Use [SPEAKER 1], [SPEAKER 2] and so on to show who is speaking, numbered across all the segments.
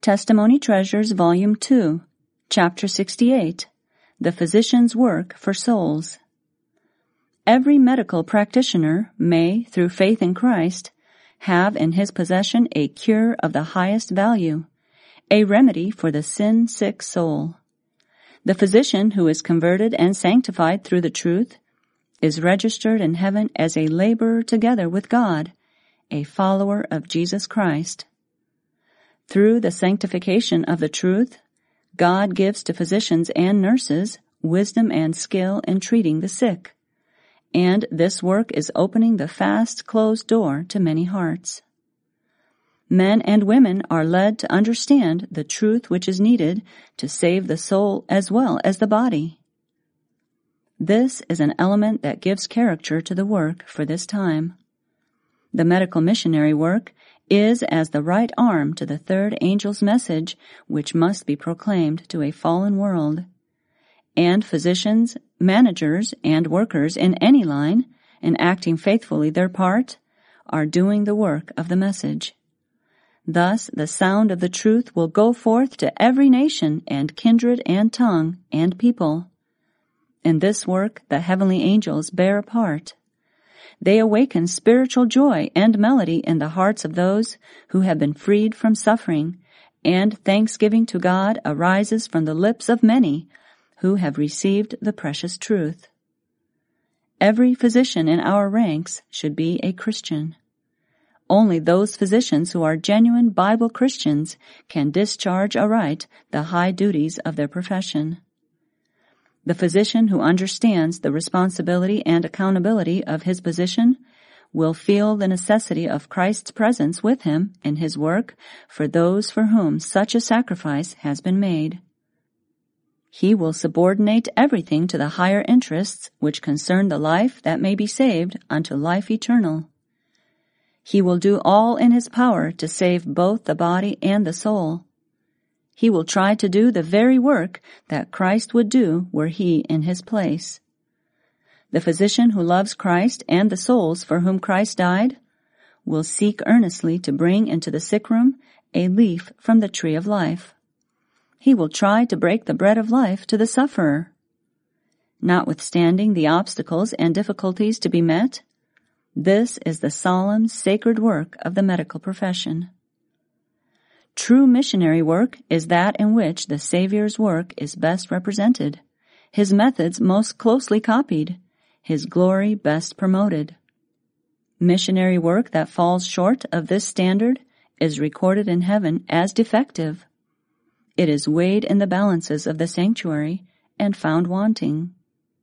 [SPEAKER 1] Testimony Treasures, Volume 2, Chapter 68, The Physician's Work for Souls. Every medical practitioner may, through faith in Christ, have in his possession a cure of the highest value, a remedy for the sin-sick soul. The physician who is converted and sanctified through the truth is registered in heaven as a laborer together with God, a follower of Jesus Christ. Through the sanctification of the truth, God gives to physicians and nurses wisdom and skill in treating the sick, and this work is opening the fast-closed door to many hearts. Men and women are led to understand the truth which is needed to save the soul as well as the body. This is an element that gives character to the work for this time. The medical missionary work is as the right arm to the third angel's message which must be proclaimed to a fallen world. And physicians, managers, and workers in any line, in acting faithfully their part, are doing the work of the message. Thus the sound of the truth will go forth to every nation and kindred and tongue and people. In this work the heavenly angels bear a part. They awaken spiritual joy and melody in the hearts of those who have been freed from suffering, and thanksgiving to God arises from the lips of many who have received the precious truth. Every physician in our ranks should be a Christian. Only those physicians who are genuine Bible Christians can discharge aright the high duties of their profession. The physician who understands the responsibility and accountability of his position will feel the necessity of Christ's presence with him in his work for those for whom such a sacrifice has been made. He will subordinate everything to the higher interests which concern the life that may be saved unto life eternal. He will do all in his power to save both the body and the soul. He will try to do the very work that Christ would do were he in his place. The physician who loves Christ and the souls for whom Christ died will seek earnestly to bring into the sick room a leaf from the tree of life. He will try to break the bread of life to the sufferer. Notwithstanding the obstacles and difficulties to be met, this is the solemn, sacred work of the medical profession. True missionary work is that in which the Savior's work is best represented, his methods most closely copied, his glory best promoted. Missionary work that falls short of this standard is recorded in heaven as defective. It is weighed in the balances of the sanctuary and found wanting.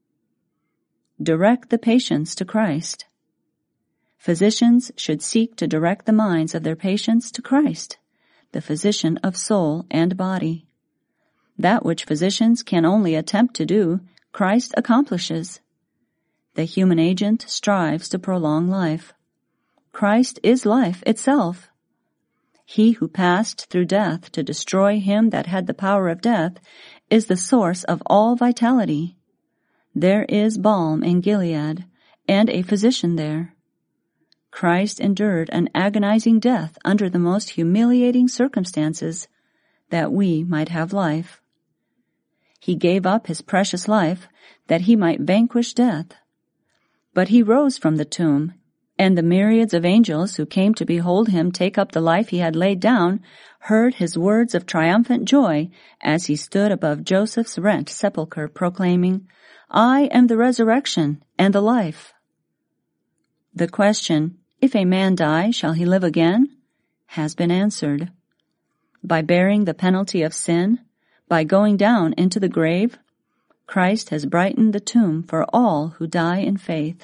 [SPEAKER 1] Direct the patients to Christ. Physicians should seek to direct the minds of their patients to Christ, the physician of soul and body. That which physicians can only attempt to do, Christ accomplishes. The human agent strives to prolong life. Christ is life itself. He who passed through death to destroy him that had the power of death is the source of all vitality. There is balm in Gilead, and a physician there. Christ endured an agonizing death under the most humiliating circumstances, that we might have life. He gave up his precious life that he might vanquish death. But he rose from the tomb, and the myriads of angels who came to behold him take up the life he had laid down heard his words of triumphant joy as he stood above Joseph's rent sepulchre, proclaiming, "I am the resurrection and the life." The question, "If a man die, shall he live again?" has been answered. By bearing the penalty of sin, by going down into the grave, Christ has brightened the tomb for all who die in faith.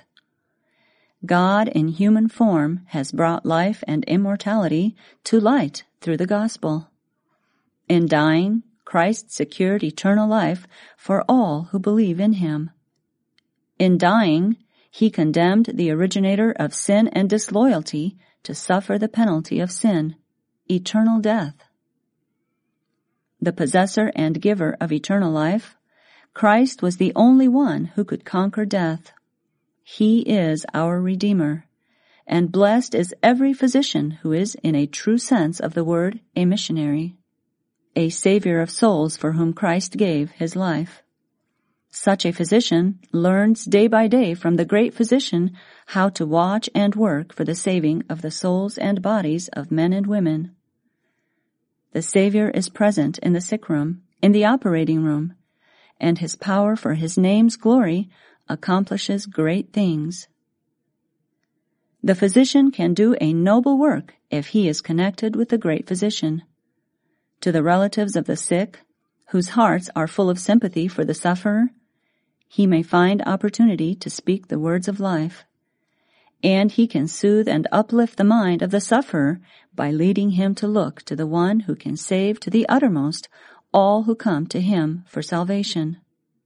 [SPEAKER 1] God in human form has brought life and immortality to light through the gospel. In dying, Christ secured eternal life for all who believe in him. In dying, he condemned the originator of sin and disloyalty to suffer the penalty of sin, eternal death. The possessor and giver of eternal life, Christ was the only one who could conquer death. He is our Redeemer, and blessed is every physician who is in a true sense of the word a missionary. a Savior of souls for whom Christ gave his life. Such a physician learns day by day from the great physician how to watch and work for the saving of the souls and bodies of men and women. The Savior is present in the sick room, in the operating room, and his power for his name's glory accomplishes great things. The physician can do a noble work if he is connected with the great physician. To the relatives of the sick, whose hearts are full of sympathy for the sufferer, he may find opportunity to speak the words of life, and he can soothe and uplift the mind of the sufferer by leading him to look to the one who can save to the uttermost all who come to him for salvation.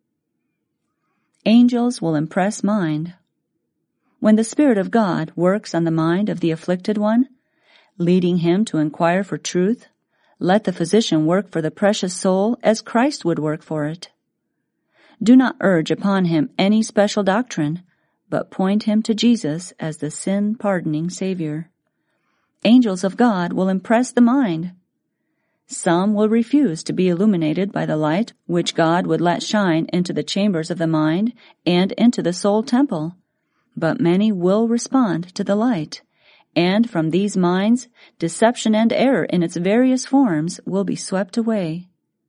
[SPEAKER 1] Angels will impress mind. When the Spirit of God works on the mind of the afflicted one, leading him to inquire for truth, let the physician work for the precious soul as Christ would work for it. Do not urge upon him any special doctrine, but point him to Jesus as the sin-pardoning Savior. Angels of God will impress the mind. Some will refuse to be illuminated by the light which God would let shine into the chambers of the mind and into the soul temple, but many will respond to the light, and from these minds deception and error in its various forms will be swept away.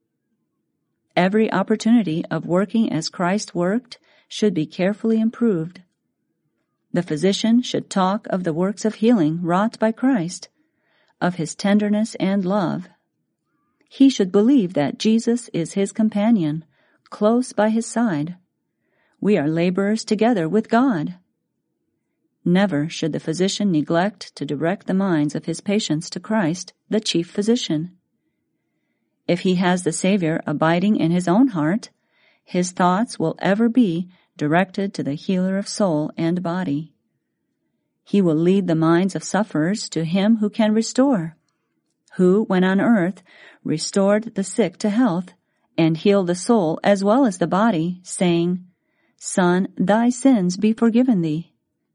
[SPEAKER 1] Every opportunity of working as Christ worked should be carefully improved. The physician should talk of the works of healing wrought by Christ, of his tenderness and love. He should believe that Jesus is his companion, close by his side. We are laborers together with God. Never should the physician neglect to direct the minds of his patients to Christ, the chief physician. If he has the Savior abiding in his own heart, his thoughts will ever be directed to the healer of soul and body. He will lead the minds of sufferers to him who can restore, who, when on earth, restored the sick to health and healed the soul as well as the body, saying, "Son, thy sins be forgiven thee."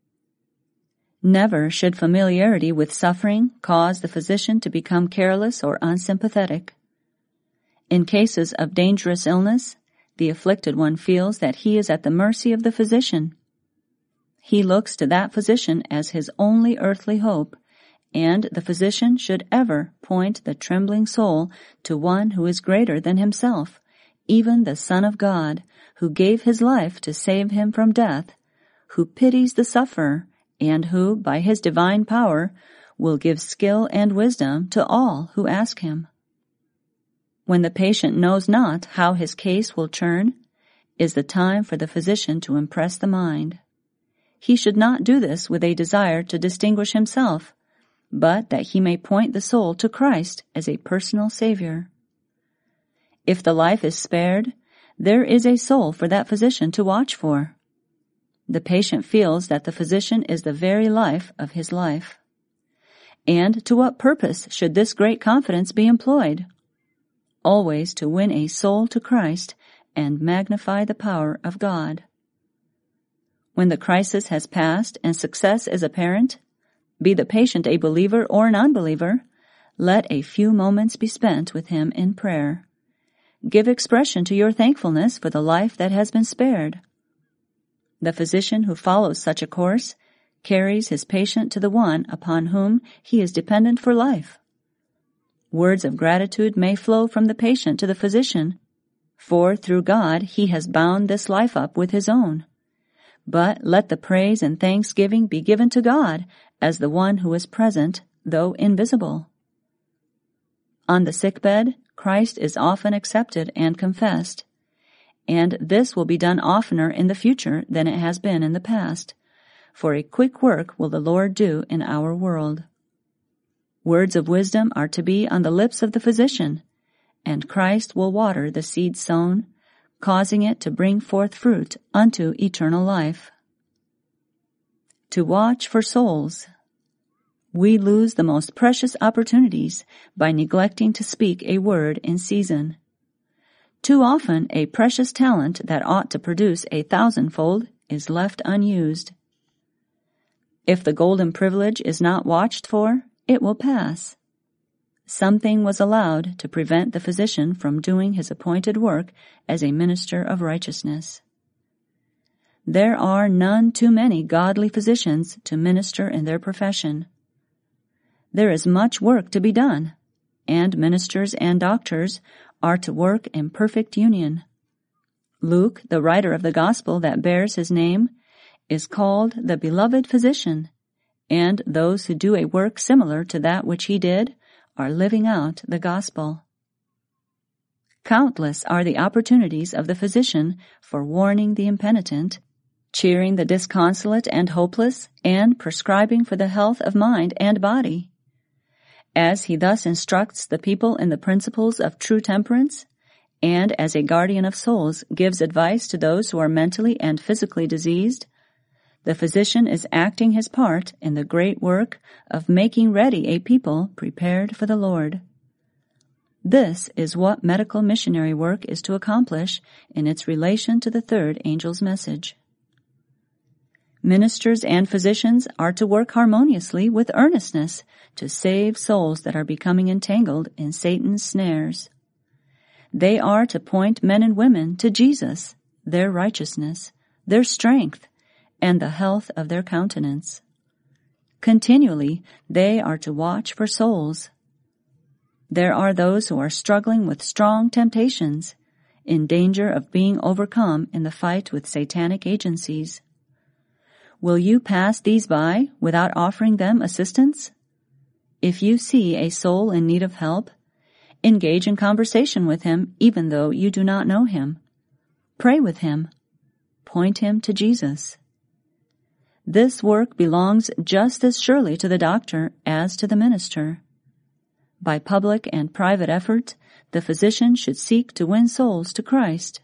[SPEAKER 1] Never should familiarity with suffering cause the physician to become careless or unsympathetic. In cases of dangerous illness, the afflicted one feels that he is at the mercy of the physician. He looks to that physician as his only earthly hope, and the physician should ever point the trembling soul to one who is greater than himself, even the Son of God, who gave his life to save him from death, who pities the sufferer, and who, by his divine power, will give skill and wisdom to all who ask him. When the patient knows not how his case will turn, is the time for the physician to impress the mind. He should not do this with a desire to distinguish himself, but that he may point the soul to Christ as a personal Savior. If the life is spared, there is a soul for that physician to watch for. The patient feels that the physician is the very life of his life. And to what purpose should this great confidence be employed? Always to win a soul to Christ and magnify the power of God. When the crisis has passed and success is apparent, be the patient a believer or an unbeliever, let a few moments be spent with him in prayer. Give expression to your thankfulness for the life that has been spared. The physician who follows such a course carries his patient to the one upon whom he is dependent for life. Words of gratitude may flow from the patient to the physician, for through God he has bound this life up with his own. But let the praise and thanksgiving be given to God as the one who is present, though invisible. On the sickbed, Christ is often accepted and confessed, and this will be done oftener in the future than it has been in the past, for a quick work will the Lord do in our world. Words of wisdom are to be on the lips of the physician, and Christ will water the seed sown, causing it to bring forth fruit unto eternal life. To watch for souls. We lose the most precious opportunities by neglecting to speak a word in season. Too often a precious talent that ought to produce 1,000-fold is left unused. If the golden privilege is not watched for, it will pass. something was allowed to prevent the physician from doing his appointed work as a minister of righteousness. There are none too many godly physicians to minister in their profession. There is much work to be done, and ministers and doctors are to work in perfect union. Luke, the writer of the gospel that bears his name, is called the beloved physician, and those who do a work similar to that which he did are living out the gospel. Countless are the opportunities of the physician for warning the impenitent, cheering the disconsolate and hopeless, and prescribing for the health of mind and body. As he thus instructs the people in the principles of true temperance, and as a guardian of souls gives advice to those who are mentally and physically diseased, the physician is acting his part in the great work of making ready a people prepared for the Lord. This is what medical missionary work is to accomplish in its relation to the third angel's message. Ministers and physicians are to work harmoniously with earnestness to save souls that are becoming entangled in Satan's snares. They are to point men and women to Jesus, their righteousness, their strength, and the health of their countenance. Continually, they are to watch for souls. There are those who are struggling with strong temptations, in danger of being overcome in the fight with satanic agencies. Will you pass these by without offering them assistance? If you see a soul in need of help, engage in conversation with him even though you do not know him. Pray with him. Point him to Jesus. This work belongs just as surely to the doctor as to the minister. By public and private effort, the physician should seek to win souls to Christ.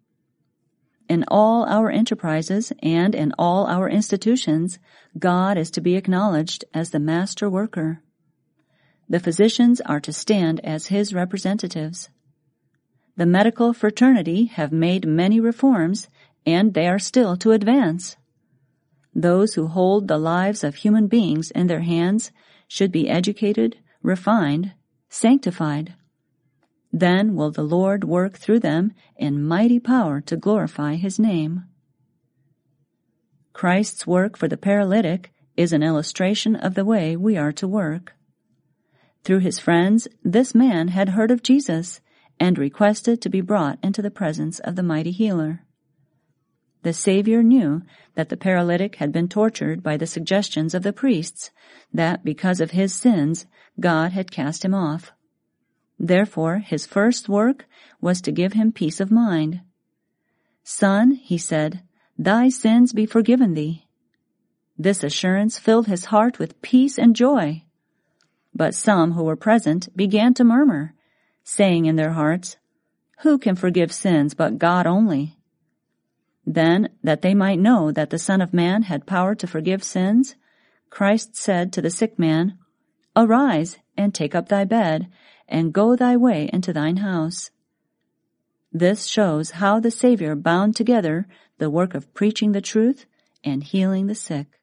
[SPEAKER 1] In all our enterprises and in all our institutions, God is to be acknowledged as the master worker. The physicians are to stand as his representatives. The medical fraternity have made many reforms, and they are still to advance. Those who hold the lives of human beings in their hands should be educated, refined, sanctified. Then will the Lord work through them in mighty power to glorify his name. Christ's work for the paralytic is an illustration of the way we are to work. Through his friends, this man had heard of Jesus and requested to be brought into the presence of the mighty healer. The Savior knew that the paralytic had been tortured by the suggestions of the priests, that because of his sins, God had cast him off. Therefore, his first work was to give him peace of mind. "Son," he said, "thy sins be forgiven thee." This assurance filled his heart with peace and joy. But some who were present began to murmur, saying in their hearts, "Who can forgive sins but God only?" Then, that they might know that the Son of Man had power to forgive sins, Christ said to the sick man, "Arise, and take up thy bed, and go thy way into thine house." This shows how the Savior bound together the work of preaching the truth and healing the sick.